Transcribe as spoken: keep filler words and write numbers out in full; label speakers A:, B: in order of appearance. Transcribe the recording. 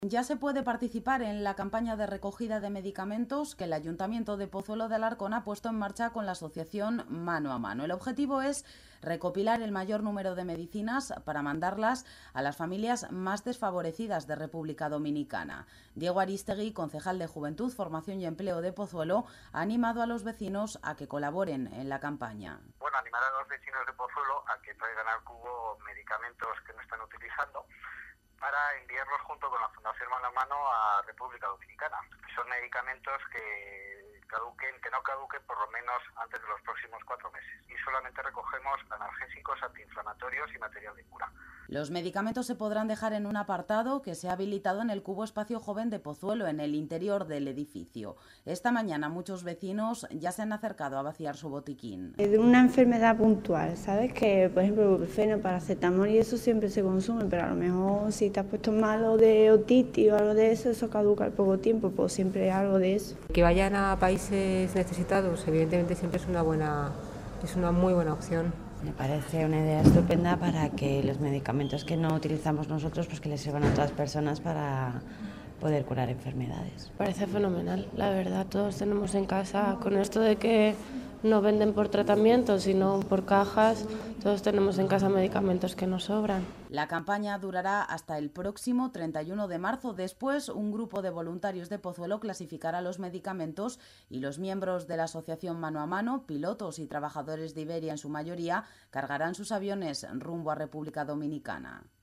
A: Ya se puede participar en la campaña de recogida de medicamentos que el Ayuntamiento de Pozuelo de Alarcón ha puesto en marcha con la asociación Mano a Mano. El objetivo es recopilar el mayor número de medicinas para mandarlas a las familias más desfavorecidas de República Dominicana. Diego Aristegui, concejal de Juventud, Formación y Empleo de Pozuelo, ha animado a los vecinos a que colaboren en la campaña.
B: Bueno, animar a los vecinos de Pozuelo a que traigan al cubo medicamentos que no están utilizando para enviarlos junto con la Fundación Mano a Mano a República Dominicana. Son medicamentos que caduquen, que no caduquen por lo menos antes de los próximos cuatro meses. Y solamente recogemos analgésicos, antiinflamatorios y material de cura.
A: Los medicamentos se podrán dejar en un apartado que se ha habilitado en el Cubo Espacio Joven de Pozuelo, en el interior del edificio. Esta mañana muchos vecinos ya se han acercado a vaciar su botiquín.
C: De una enfermedad puntual, ¿sabes? Que, por ejemplo, ibuprofeno, paracetamol y eso siempre se consume, pero a lo mejor si te has puesto malo de otitis o algo de eso, eso caduca al poco tiempo, pues siempre algo de eso.
D: Que vayan a países necesitados, evidentemente siempre es una buena, es una muy buena opción.
E: Me parece una idea estupenda para que los medicamentos que no utilizamos nosotros, pues que les sirvan a otras personas para poder curar enfermedades.
F: Parece fenomenal, la verdad. Todos tenemos en casa, con esto de que no venden por tratamiento, sino por cajas, todos tenemos en casa medicamentos que nos sobran.
A: La campaña durará hasta el próximo treinta y uno de marzo. Después, un grupo de voluntarios de Pozuelo clasificará los medicamentos y los miembros de la asociación Mano a Mano, pilotos y trabajadores de Iberia en su mayoría, cargarán sus aviones rumbo a República Dominicana.